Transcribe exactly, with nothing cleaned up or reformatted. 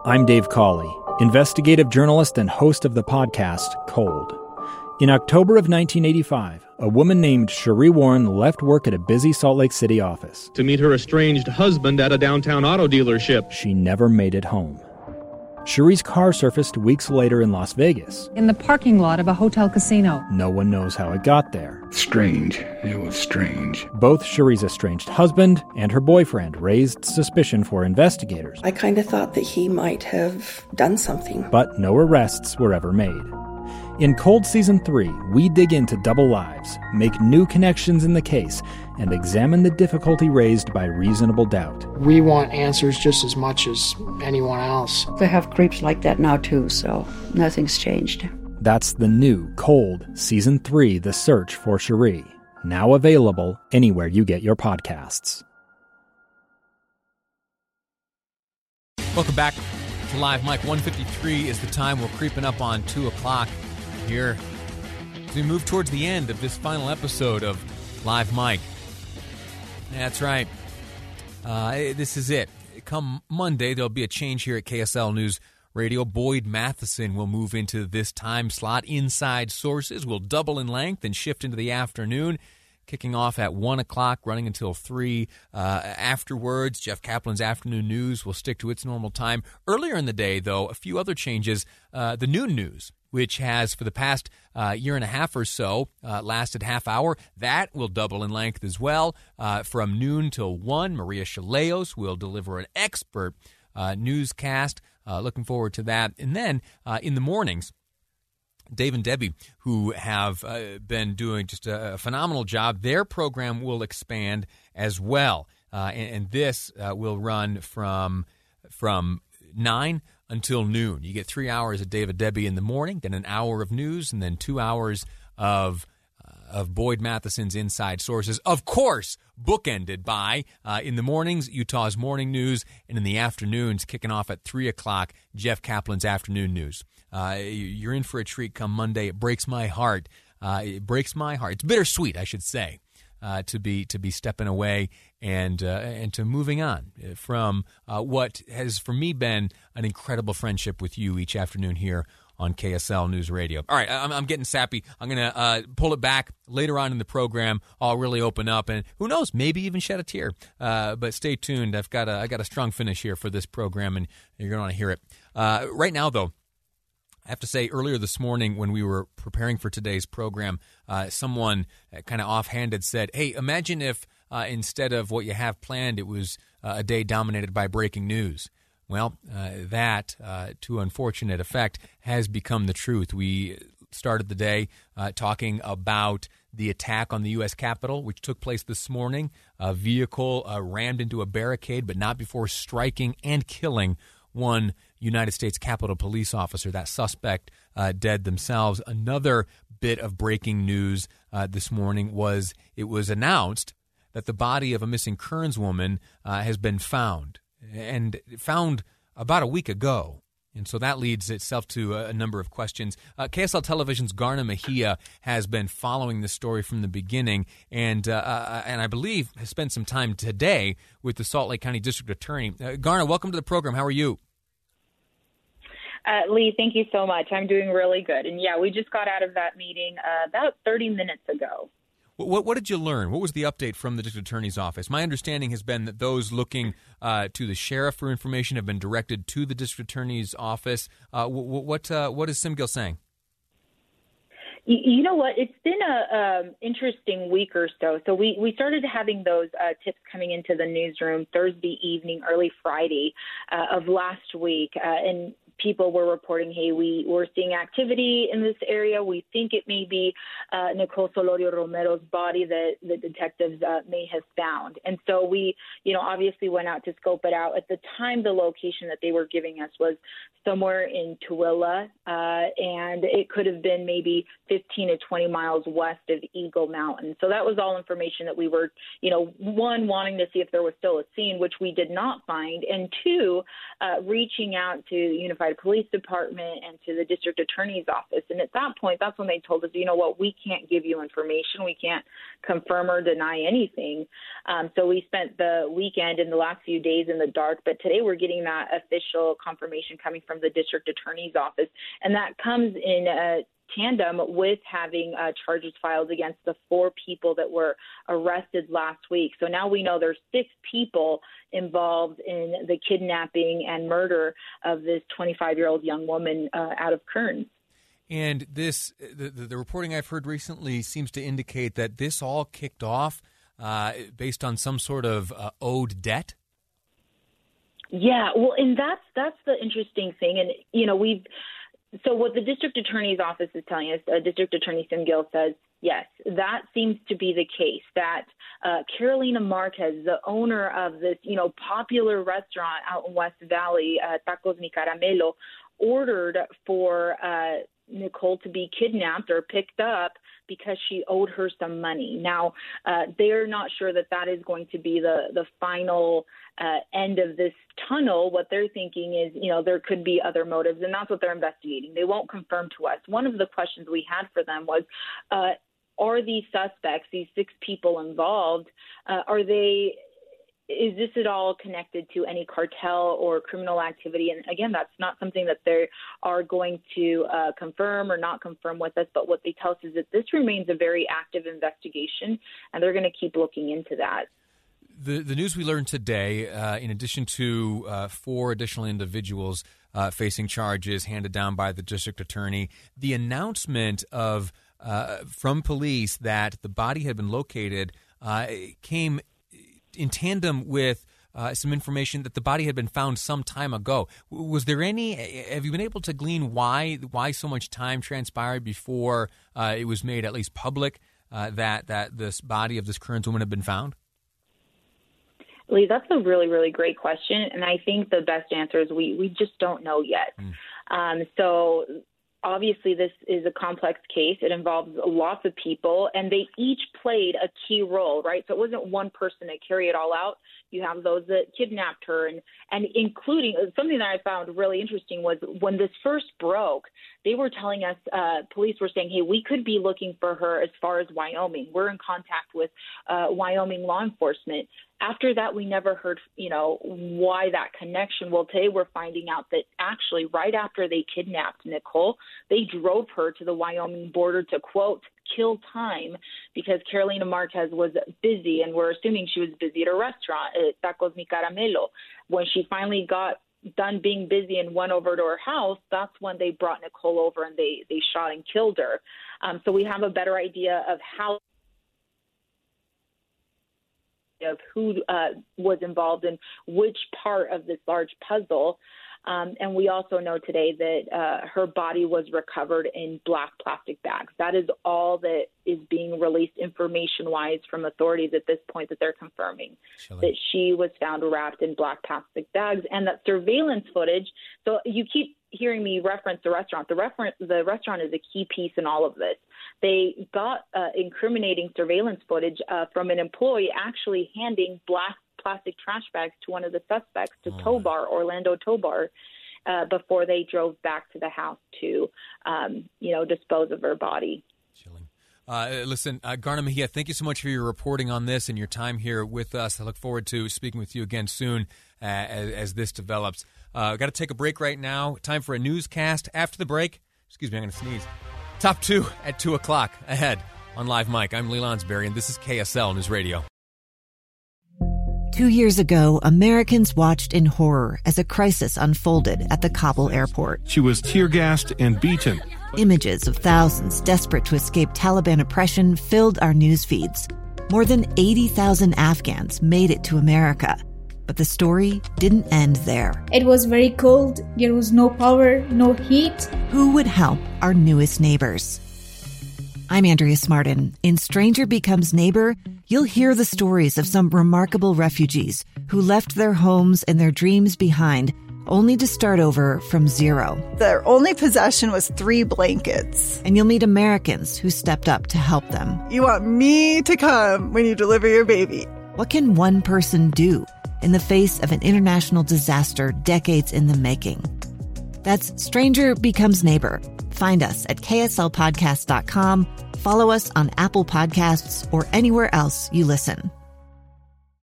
I'm Dave Cawley, investigative journalist and host of the podcast Cold. In October of nineteen eighty-five, a woman named Sheree Warren left work at a busy Salt Lake City office to meet her estranged husband at a downtown auto dealership. She never made it home. Sheree's car surfaced weeks later in Las Vegas. In the parking lot of a hotel casino. No one knows how it got there. Strange. It was strange. Both Sheree's estranged husband and her boyfriend raised suspicion for investigators. I kind of thought that he might have done something. But no arrests were ever made. In Cold Season three, we dig into double lives, make new connections in the case, and examine the difficulty raised by reasonable doubt. We want answers just as much as anyone else. They have creeps like that now too, so nothing's changed. That's the new Cold Season three, The Search for Sheree, now available anywhere you get your podcasts. Welcome back to Live Mike. one fifty-three is the time. We're creeping up on two o'clock here as we move towards the end of this final episode of Live Mike. That's right. Uh, this is it. Come Monday, there'll be a change here at K S L News Radio. Boyd Matheson will move into this time slot. Inside Sources will double in length and shift into the afternoon, kicking off at one o'clock, running until three. Uh, afterwards, Jeff Kaplan's Afternoon News will stick to its normal time. Earlier in the day, though, a few other changes. Uh, the Noon News, which has for the past uh, year and a half or so uh, lasted half hour. That will double in length as well. Uh, from noon till one, Maria Chaleos will deliver an expert uh, newscast. Uh, looking forward to that. And then uh, in the mornings, Dave and Debbie, who have uh, been doing just a, a phenomenal job, their program will expand as well. Uh, and, and this uh, will run from from nine until noon. You get three hours of Dave and Debbie in the morning, then an hour of news, and then two hours of uh, of Boyd Matheson's Inside Sources. Of course, bookended by, uh, in the mornings, Utah's Morning News, and in the afternoons, kicking off at three o'clock, Jeff Kaplan's Afternoon News. Uh, you're in for a treat come Monday. It breaks my heart. Uh, it breaks my heart. It's bittersweet, I should say, uh, to be to be stepping away and uh, and to moving on from uh, what has, for me, been an incredible friendship with you each afternoon here on K S L News Radio. All right, I'm, I'm getting sappy. I'm going to uh, pull it back later on in the program. I'll really open up, and who knows, maybe even shed a tear. Uh, but stay tuned. I've got a, I got a strong finish here for this program, and you're going to want to hear it. Uh, right now, though, I have to say, earlier this morning when we were preparing for today's program, uh, someone kind of offhanded said, hey, imagine if uh, instead of what you have planned, it was uh, a day dominated by breaking news. Well, uh, that, uh, to unfortunate effect, has become the truth. We started the day uh, talking about the attack on the U S Capitol, which took place this morning. A vehicle uh, rammed into a barricade, but not before striking and killing one United States Capitol Police officer. That suspect uh, dead themselves. Another bit of breaking news uh, this morning was it was announced that the body of a missing Kearns woman uh, has been found, and found about a week ago. And so that leads itself to a number of questions. Uh, K S L Television's Garna Mejia has been following the story from the beginning, and uh, uh, and I believe has spent some time today with the Salt Lake County District Attorney. Uh, Garna, welcome to the program. How are you? Uh, Lee, thank you so much. I'm doing really good. And yeah, we just got out of that meeting uh, about thirty minutes ago. What, what did you learn? What was the update from the District Attorney's office? My understanding has been that those looking uh, to the sheriff for information have been directed to the District Attorney's office. Uh, what what, uh, what is SimGill saying? You, you know what? It's been a um, interesting week or so. So we, we started having those uh, tips coming into the newsroom Thursday evening, early Friday uh, of last week, uh, and people were reporting, hey, we, we're seeing activity in this area. We think it may be uh, Nicole Solorio Romero's body that the detectives uh, may have found. And so we, you know, obviously went out to scope it out. At the time, the location that they were giving us was somewhere in Tooele, uh, and it could have been maybe fifteen to twenty miles west of Eagle Mountain. So that was all information that we were, you know, one, wanting to see if there was still a scene, which we did not find, and two, uh, uh, reaching out to Unified Police Department and to the district attorney's office. And at that point, that's when they told us, you know what, we can't give you information. We can't confirm or deny anything. Um, so we spent the weekend and the last few days in the dark. But today we're getting that official confirmation coming from the district attorney's office. And that comes in a tandem with having uh, charges filed against the four people that were arrested last week. So now we know there's six people involved in the kidnapping and murder of this twenty-five-year-old young woman uh, out of Kearns. And this, the, the reporting I've heard recently seems to indicate that this all kicked off uh, based on some sort of uh, owed debt. Yeah, well, and that's that's the interesting thing. And, you know, we've So what the district attorney's office is telling us, uh, District Attorney Sim Gill says, yes, that seems to be the case, that uh, Carolina Marquez, the owner of this, you know, popular restaurant out in West Valley, uh, Tacos Mi Caramelo, ordered for uh, Nicole to be kidnapped or picked up because she owed her some money. Now, uh, they're not sure that that is going to be the, the final uh, end of this tunnel. What they're thinking is, you know, there could be other motives, and that's what they're investigating. They won't confirm to us. One of the questions we had for them was, uh, are these suspects, these six people involved, uh, are they is this at all connected to any cartel or criminal activity? And again, that's not something that they are going to uh, confirm or not confirm with us. But what they tell us is that this remains a very active investigation, and they're going to keep looking into that. The the news we learned today, uh, in addition to uh, four additional individuals uh, facing charges handed down by the district attorney, the announcement of uh, from police that the body had been located uh, came in tandem with uh, some information that the body had been found some time ago. Was there any? Have you been able to glean why why so much time transpired before uh, it was made at least public uh, that that this body of this Kearns woman had been found? Lee, that's a really, really great question, and I think the best answer is we, we just don't know yet. Mm. Um, so obviously this is a complex case. It involves lots of people, and they each played a key role, right? So it wasn't one person to carry it all out. You have those that kidnapped her, and, and including something that I found really interesting was when this first broke, they were telling us, uh, police were saying, hey, we could be looking for her as far as Wyoming. We're in contact with uh, Wyoming law enforcement. After that, we never heard, you know, why that connection. Well, today we're finding out that actually right after they kidnapped Nicole, they drove her to the Wyoming border to, quote, kill time because Carolina Marquez was busy, and we're assuming she was busy at a restaurant at Tacos Mi Caramelo. When she finally got done being busy and went over to her house, that's when they brought Nicole over and they, they shot and killed her. Um, so we have a better idea of how of who uh, was involved in which part of this large puzzle. Um, and we also know today that uh, her body was recovered in black plastic bags. That is all that is being released information-wise from authorities at this point that they're confirming, Chilling. that she was found wrapped in black plastic bags, and that surveillance footage. So you keep hearing me reference the restaurant. The, refer- the restaurant is a key piece in all of this. They got uh, incriminating surveillance footage uh, from an employee actually handing black plastic trash bags to one of the suspects, to oh. Tobar, Orlando Tobar, uh, before they drove back to the house to, um, you know, dispose of her body. Chilling. Uh, listen, uh, Garna Mejia, thank you so much for your reporting on this and your time here with us. I look forward to speaking with you again soon uh, as, as this develops. Uh, got to take a break right now. Time for a newscast. After the break, excuse me, I'm going to sneeze. Top two at two o'clock ahead on Live Mike. I'm Lee Lonsberry, and this is K S L News Radio. Two years ago, Americans watched in horror as a crisis unfolded at the Kabul airport. She was tear-gassed and beaten. Images of thousands desperate to escape Taliban oppression filled our news feeds. More than eighty thousand Afghans made it to America. But the story didn't end there. It was very cold. There was no power, no heat. Who would help our newest neighbors? I'm Andrea Smartin. In Stranger Becomes Neighbor, you'll hear the stories of some remarkable refugees who left their homes and their dreams behind, only to start over from zero. Their only possession was three blankets. And you'll meet Americans who stepped up to help them. You want me to come when you deliver your baby. What can one person do? in the face of an international disaster decades in the making. That's Stranger Becomes Neighbor. Find us at K S L podcast dot com. Follow us on Apple Podcasts or anywhere else you listen.